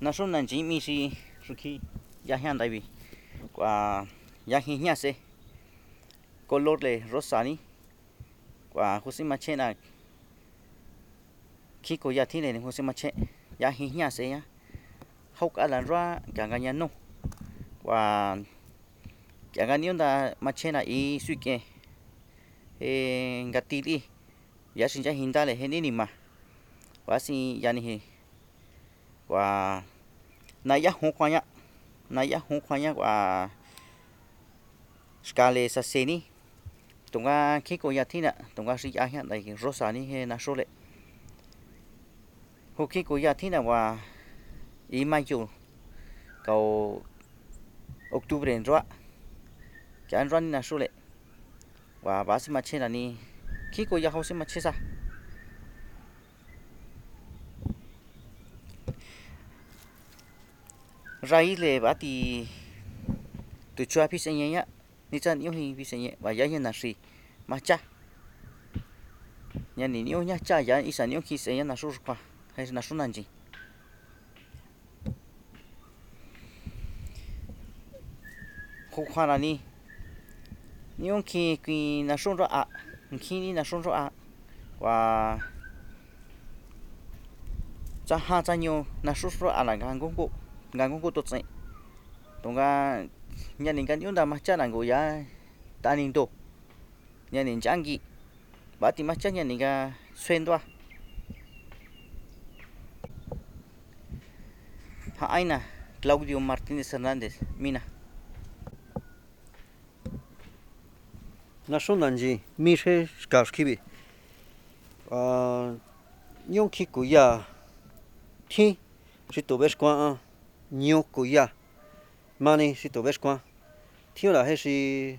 na số này chỉ mi si số khi ya hiện đại vì qua ya hình nhá se color le rosa ni qua Jose Machena khi có ya thi này Jose Mache ya hình nhá se ya học ở lần ra cả cái nhà nô qua cả cái nhiều da Machena y suy kê gati đi ya sinh ra hình ta le hình đi mà qua si ya ni qua na ya hong khoanya qua scale sa seni tonga khi ko ya thina tonga si ya hian dai rosa ni he na sole ho khi ko ya thina wa i mayo kau octubre en roa kan ran na sole wa ba si ma chena ni khi ko ya ho si ma chesa rai le ba ti tu chua pi sen ya ni chan yo hi pi sen wa ya na si ma cha nhà ni yo nya cha ya isa ni yo ki sen ya na su kwa hay na su nan ji khu khoa là ni yo ki na su ro a ki ni na su ro a wa cha ha cha nyo na su ro a la gang ko to tse tonga nhà ni kan yo da ma cha na go ya ta ning to nhà ni chang gi ba ti ma cha nhà ni ga xuyên toa ha aina Claudio Martínez Hernández mina na số nan ji mi se ska skibi nyong ki ku ya thi si to bes kwa nyo ku ya mani si to bes kwa thi la he si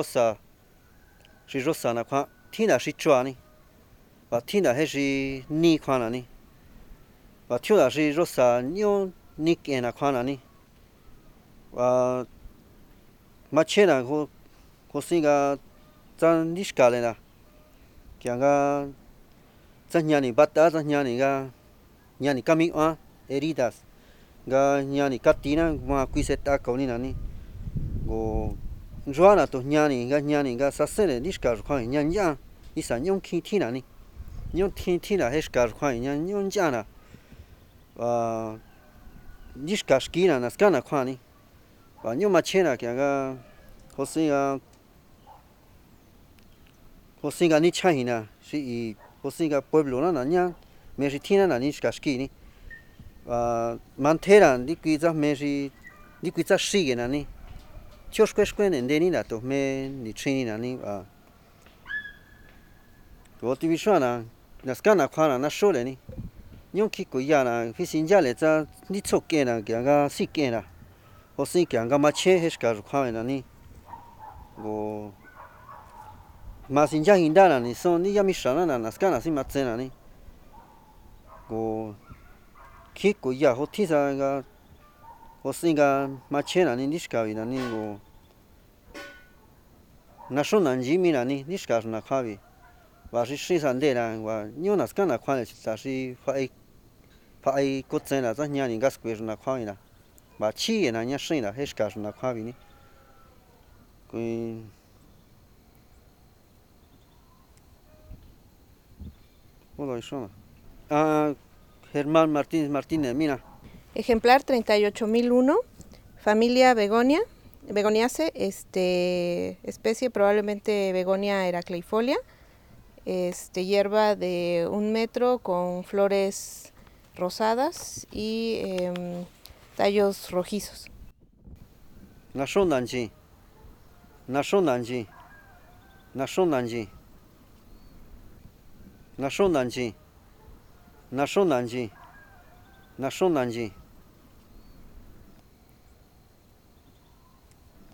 rosa na kwa thi na si chua ni và thi na he si ni kwa na ni và thi la si rosa nyo ni ke na kwa na ni và ma che na ko si ga zan nishkale na kya ga zan nyani bata zan nyani ga nyani kami a heridas ga nyani katina ma kuiseta kauni na ni go joana to nyani ga sasene nishka khwa nyan ya isa nyong ki thina ni nyong thi na heshka khwa nyan nyong jana wa nishka skina na skana khwa ni wa nyong ma chena kya ga José ni chahina si José pueblo na nya me si thina na ni shkaski ni mantera di kuiza me si di kuiza shige na ni choshkweshkwen ende ni na to me ni chini na ni ti bishwana na skana khana na shole ni nyong ki ko ya na fisinja le za ni choke na kya ga sike na José kya ga ma che heshka khwa na ni go masinja hindana ni son ni yami shana na skana si matsena ni go kiko ya hotisa ga hosinga machena ni nishka na ni go na shona njimi na ni nishka na khawi wa shi sande na wa nyona skana khwane ta shi fa ai ko tsena za nyani ga skwe na khawi na ba chi na nya shi na heshka na khawi ni ko hola, Germán Martínez, mira. Ejemplar 38001, familia Begoniaceae, especie probablemente Begonia heracleifolia, hierba de 1 metro con flores rosadas y tallos rojizos. Nashondanji. Nashondanji.